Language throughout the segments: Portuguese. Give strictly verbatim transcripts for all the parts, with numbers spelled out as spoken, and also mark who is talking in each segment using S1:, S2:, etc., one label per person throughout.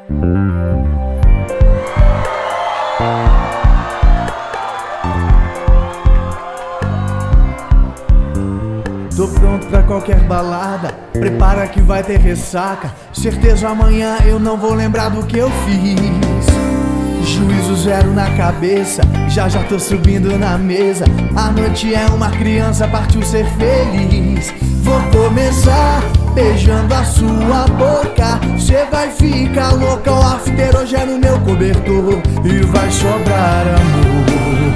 S1: Tô pronto pra qualquer balada, prepara que vai ter ressaca. Certeza amanhã eu não vou lembrar do que eu fiz. Juízo zero na cabeça, já já tô subindo na mesa. A noite é uma criança, partiu ser feliz. Vou começar beijando a sua boca. Cê vai ficar louca, o after hoje é no meu cobertor e vai sobrar amor.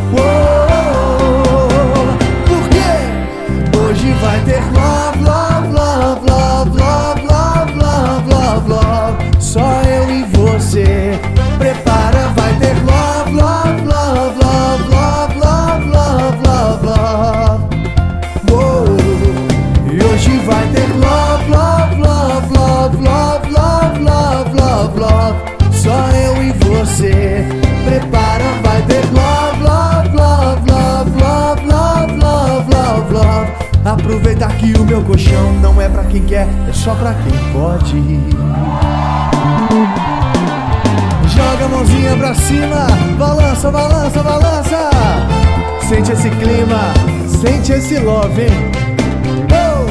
S1: Uou, porque hoje vai ter love, love, love, love, love, love, love, love, love. Só eu e você. Prepara, vai ter love, love, love, love, love, love, love, love, love. Uou. E hoje vai ter love, love, love, love, love, love, love, love, love. Só eu e você. Prepara, vai ter love, love, love, love, love, love, love, love, love. Aproveita que o meu colchão não é pra quem quer, é só pra quem pode. Joga a mãozinha pra cima, balança, balança, balança. Sente esse clima, sente esse love, hein? Oh!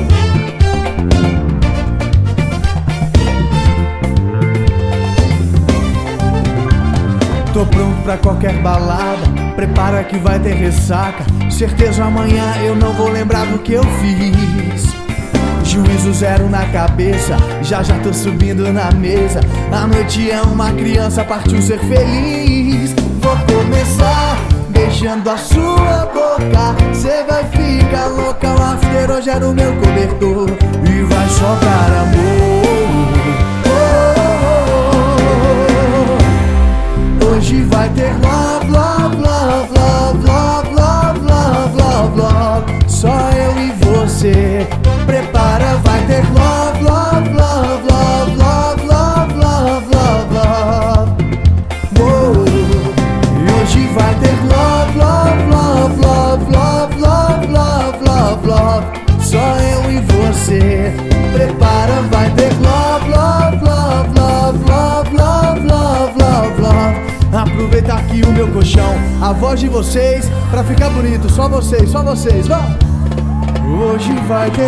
S1: Tô pronto pra qualquer balada, prepara que vai ter ressaca. Certeza amanhã eu não vou lembrar do que eu fiz. Juízo zero na cabeça, já já tô subindo na mesa. A noite é uma criança, partiu ser feliz. Vou começar beijando a sua boca. Cê vai ficar louca, o after hoje é no meu cobertor e vai sobrar amor. Oh, hoje vai ter love, love, love, love, love, love, love, love, love. Só eu e você. Prepara, vai ter love, love, love, love, love, love, love, love, love. Uou. E hoje vai ter love, love, love, love, love, love, love, love, love. Só eu e você. Prepara, vai ter love, love, love, love, love, love, love, love, love. Aproveita aqui o meu colchão, a voz de vocês, pra ficar bonito, só vocês, só vocês, vamos! Hoje vai ter.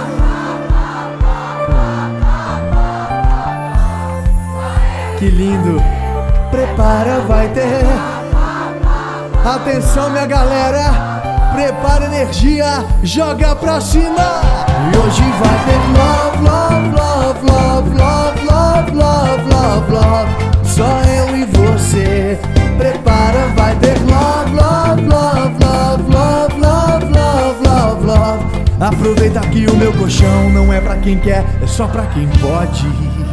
S1: Que lindo! Prepara, vai ter. Atenção, minha galera! Prepara energia, joga pra cima! E hoje vai ter love, love, love, love, love, love, love, love, love. Só eu e você. Prepara, vai ter love, love, love, love, love, love, love, love, love. Aproveita que o meu colchão não é pra quem quer, é só pra quem pode.